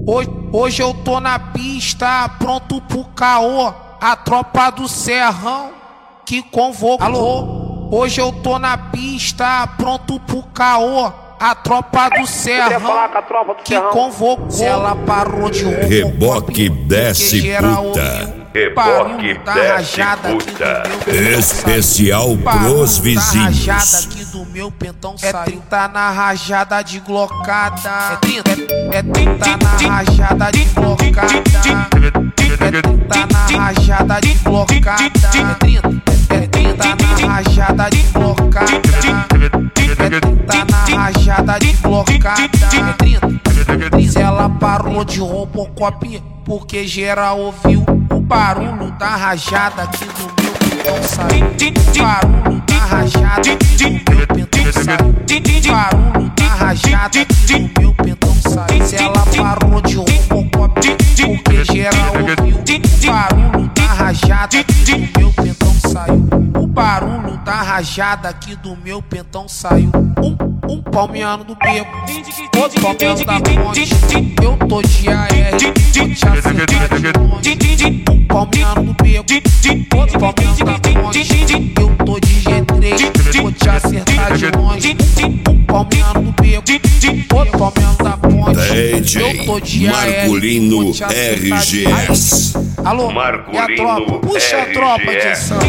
Hoje eu tô na pista, pronto pro caô. A tropa do Serrão que convocou. Alô, hoje eu tô na pista, pronto pro caô. A tropa do Serrão que convocou. Se ela parou de roubo, reboque desce puta. Reboque desce puta. Especial pros vizinhos. Aqui do meu pentão é 30 na rajada de glocada. É 30 na rajada de glocada. É 30 na rajada de glocada. É 30 na rajada de glocada. É 30 na rajada de glocada. É 30. Se ela parou de roubo copinha, porque geral ouviu o barulho da rajada aqui do meu pentão saiu. Barulho da rajada aqui do meu pentão saiu. Barulho da rajada aqui do meu pentão saiu. Se ela parou de roubo copinha, porque geral ouviu o barulho da rajada aqui do meu pentão saiu. O barulho da rajada aqui do meu pentão saiu. Um palmeano do beco, outro palmeano da ponte. Eu tô de AR, vou te acertar de longe. Um palmeano do beco, outro palmeano da ponte. Eu tô de G3, vou te acertar de longe. Um palmeano do beco, outro palmeano da ponte. Eu tô de AR, Marculino vou te acertar de RGS. Alô, Marculino e a tropa? Puxa a tropa de ação.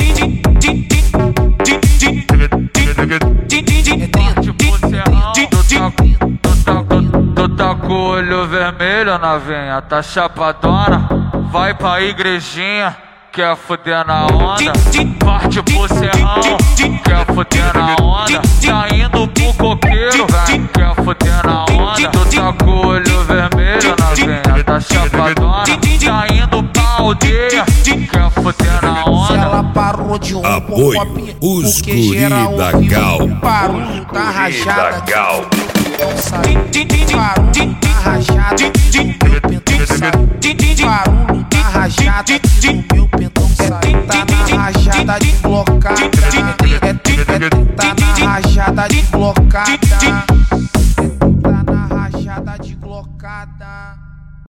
Tu tá com o olho vermelho, novinha, tá chapadona. Vai pra igrejinha, quer fuder na onda. Parte pro serrão, quer fuder na onda. Tá indo pro coqueiro, vem, quer fuder na onda. Tu tá com o olho vermelho, novinha, tá chapadona. Tá indo pra aldeia, quer fuder na onda. Se ela parou de roubo, Apoio os guri da Gal. Barulho da rajada da Gal. Barulho da rajada aqui do meu pentão saiu. Barulho da rajada aqui do meu pentão saiu. Tá na rajada de glocada. É 30 na rajada de glocada.